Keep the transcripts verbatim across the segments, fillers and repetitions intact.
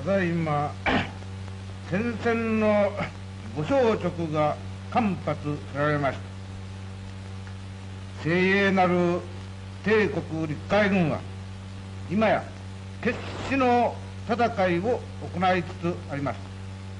だいま戦線のご消直が間発せられました。精鋭なる帝国陸海軍は今や決死の戦いを行いつつあります。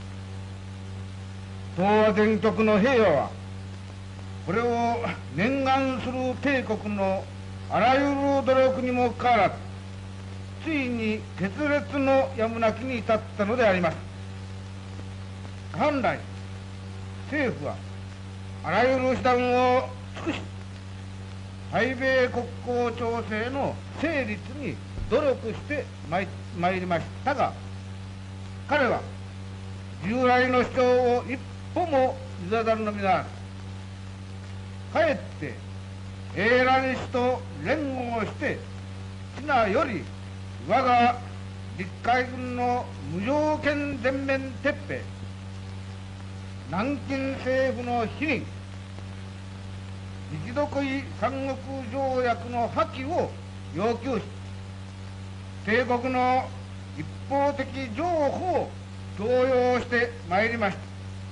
東亜全局の平和はこれを念願する帝国のあらゆる努力にもかかわらずついに決裂のやむなきに至ったのであります。本来政府はあらゆる手段を尽くし対米国交調整の成立に努力してまい、まいりましたが、彼は従来の主張を一歩も譲らぬのみならず、かえって英蘭氏と連合して皆より我が陸海軍の無条件全面撤兵、南京政府の否認、一独位三国条約の破棄を要求し、帝国の一方的譲歩を強要してまいりました。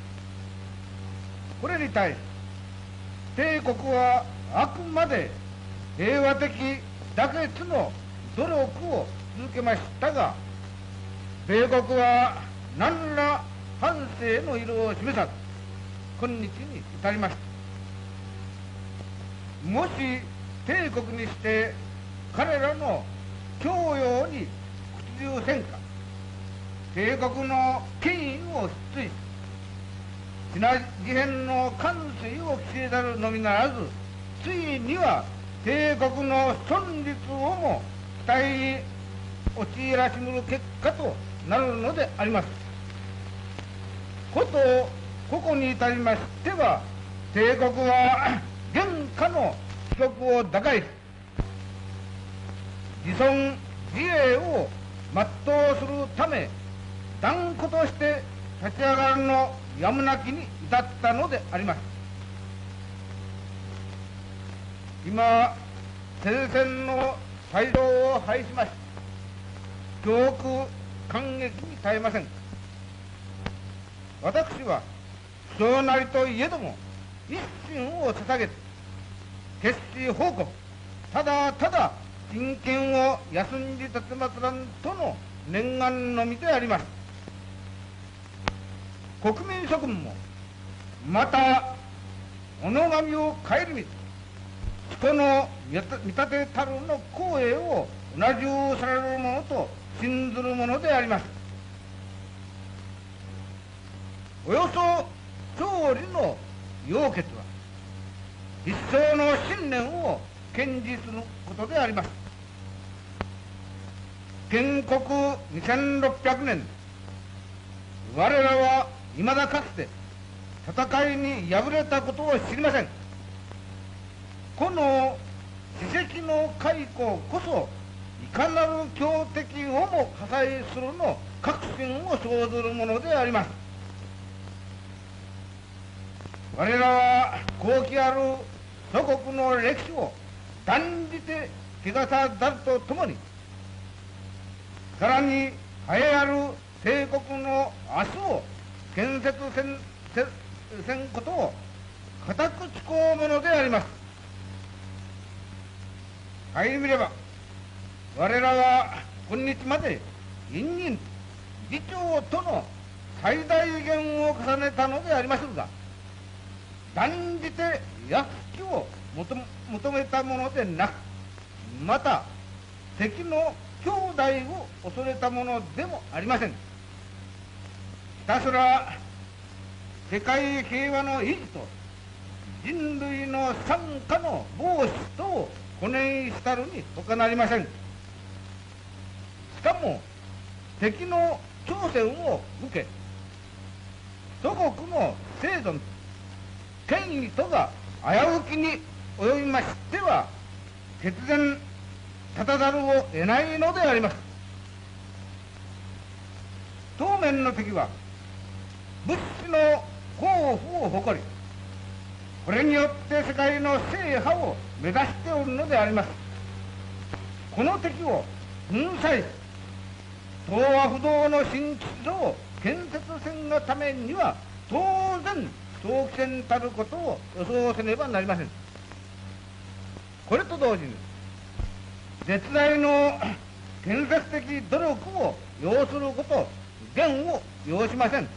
これに対し帝国はあくまで平和的妥結の努力を続けましたが、米国は何ら反省の色を示さず今日に至りました。もし帝国にして彼らの供与に屈従せんか、帝国の権威を失墜しシナ事変の完遂を期せざるのみならず、ついには帝国の存立をも期待に陥らしむる結果となるのであります。ことここに至りましては、帝国は現下の帰国を打開し自尊自衛を全うするため断固として立ち上がるのやむなきに至ったのであります。今戦線の最上を拝しまし恐怖感激に耐えません。私は不祥なりといえども一心を捧げて決死報告、ただただ人権を休んじ立てまつらんとの念願のみであります。国民諸君もまた己神を顧みず人の見立てたるの光栄をうなじゅうされるものと信ずるものであります。およそ勝利の要決は一層の信念を堅持することであります。建国にせんろっぴゃくねん、我らはいまだかつて戦いに敗れたことを知りません。この史跡の開口こそいかなる強敵をも破壊するの確信を生ずるものであります。我らは高貴ある祖国の歴史を断じて汚さざるとともに、さらに栄えある帝国の明日を建設せんせせんことを固く誓うものであります。顧みれば我らは今日まで隠忍議長との最大限を重ねたのでありますが、断じて安きを求めたものでなく、また敵の兄弟を恐れたものでもありません。ひたすら世界平和の維持と人類の惨禍の防止とを固念したるに他なりません。しかも敵の挑戦を受け祖国の生存権威とが危うきに及びましては決然立たざるを得ないのであります。当面の敵は物資の豊富を誇り、これによって世界の制覇を目指しておるのであります。この敵を粉砕し東和不動の新秩序を建設せんがためには当然早期せんたることを予想せねばなりません。これと同時に絶大の建設的努力を要すること言を要しません。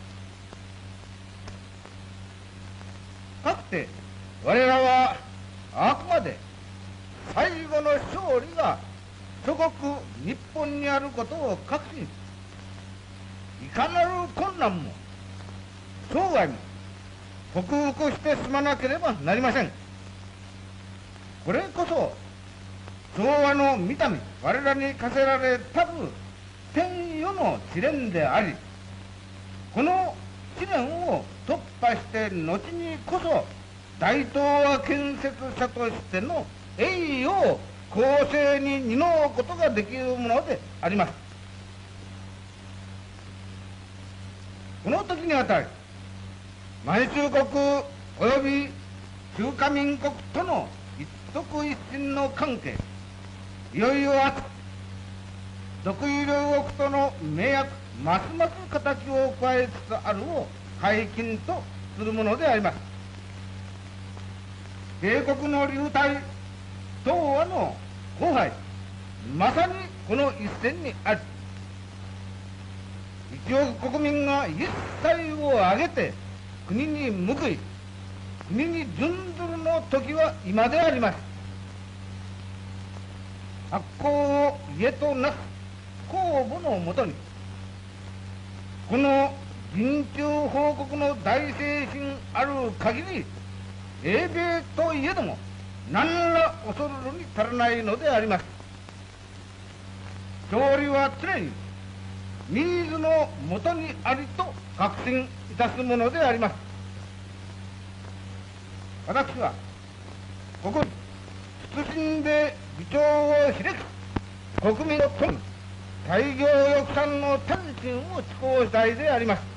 かつて我らはあくまで最後の勝利が祖国日本にあることを確信し、いかなる困難も生涯も克服して進まなければなりません。これこそ昭和の見た目我らに課せられたる天与の試練であり、この試練を突破して後にこそ大東亜建設者としての栄誉を公正に担うことができるものであります。この時にあたり満州国および中華民国との一徳一心の関係、いよいよ明日独伊両国との盟約ますます形を加えつつあるを解禁とするものであります。米国の流体東亜の荒廃、まさにこの一線にあり、一億国民が一切を挙げて国に報い国に準ずるの時は今であります。発行を家となす公募のもとに、この人中報告の大精神ある限り、英米といえども何ら恐るるに足らないのであります。勝利は常にニーズのもとにありと確信いたすものであります。私はここに謹んで議長を開き、国民の富大業抑散の単身を致行したいであります。